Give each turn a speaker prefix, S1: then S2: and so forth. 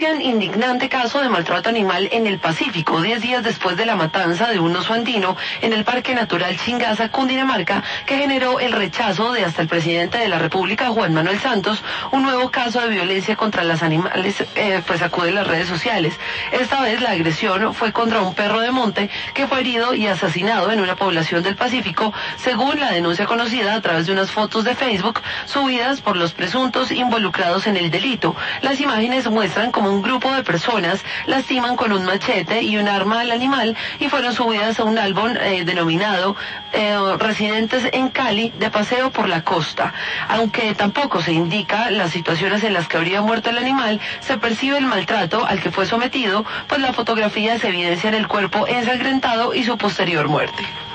S1: Indignante caso de maltrato animal en el Pacífico, 10 días después de la matanza de un oso andino en el Parque Natural Chingaza, Cundinamarca, que generó el rechazo de hasta el presidente de la República, Juan Manuel Santos. Un nuevo caso de violencia contra los animales sacude las redes sociales. Esta vez la agresión fue contra un perro de monte que fue herido y asesinado en una población del Pacífico, según la denuncia conocida a través de unas fotos de Facebook subidas por los presuntos involucrados en el delito. Las imágenes muestran como un grupo de personas lastiman con un machete y un arma al animal y fueron subidas a un álbum denominado Residentes en Cali de paseo por la costa. Aunque tampoco se indica las situaciones en las que habría muerto el animal, se percibe el maltrato al que fue sometido, pues la fotografía se evidencia en el cuerpo ensangrentado y su posterior muerte.